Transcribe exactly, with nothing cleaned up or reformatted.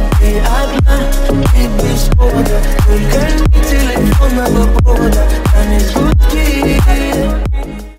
Ты одна и без повода, только не телефонного провода, а не звонки.